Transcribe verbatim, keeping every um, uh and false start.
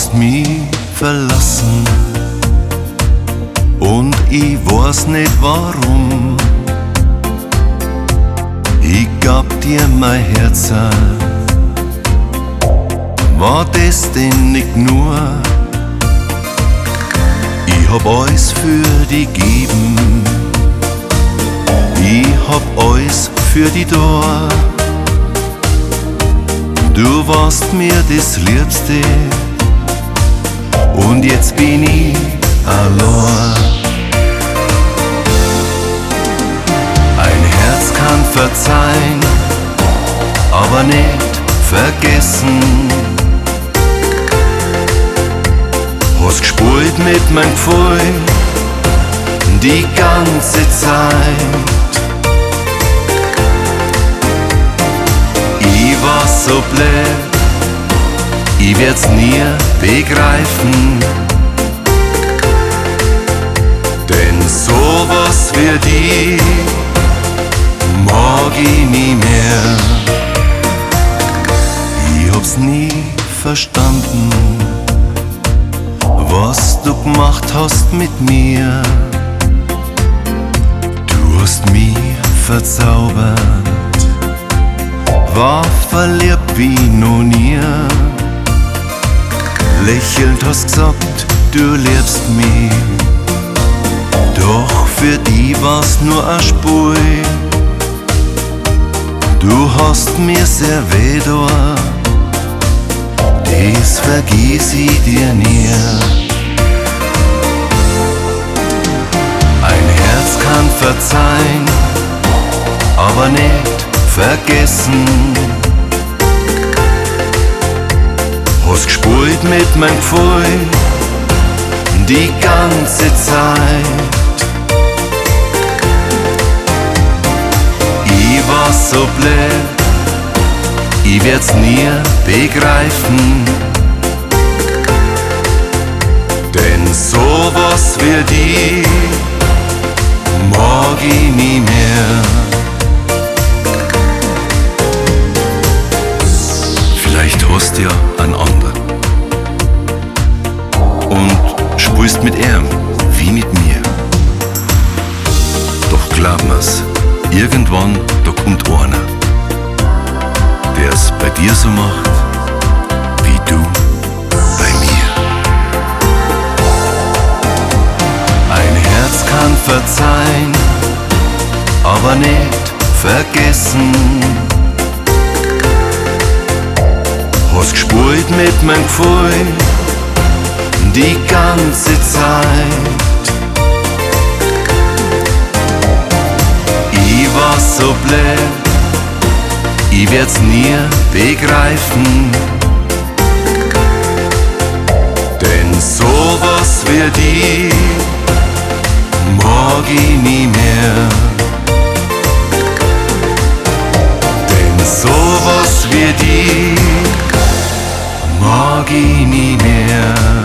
hast mich verlassen und ich weiß nicht warum. Ich gab dir mein Herz, war das denn nicht nur? Ich hab alles für dich gegeben, ich hab alles für dich da. Du warst mir das Liebste und jetzt bin ich allein. Ein Herz kann verzeihen, aber nicht vergessen. Hast gespielt mit meinem Gefühl die ganze Zeit. Ich war so blöd, ich werd's nie begreifen. Denn sowas wie dich mag ich nie mehr. Ich hab's nie verstanden, was du gemacht hast mit mir. Du hast mich verzaubert, war verliebt wie noch nie. Lächelnd hast gesagt, du liebst mich, doch für die war's nur eine Spur. Du hast mir sehr weh da, das vergiss ich dir nie. Ein Herz kann verzeihen, aber nicht vergessen. Hast gespielt mit meinem Gefühl die ganze Zeit. Ich war so blöd, ich werd's nie begreifen. Denn sowas wie dich mag ich nie mehr. Vielleicht hast du ja einen anderen und spielst mit ihm wie mit mir. Doch glaub mir's, irgendwann, da kommt einer, der's bei dir so macht, wie du bei mir. Ein Herz kann verzeihen, aber nicht vergessen. Hast gespielt mit meinem Gefühl die ganze Zeit. Ich war so blöd, ich werd's nie begreifen. Denn sowas wie dich mag ich nie mehr. Denn sowas wie dich mag ich nie mehr.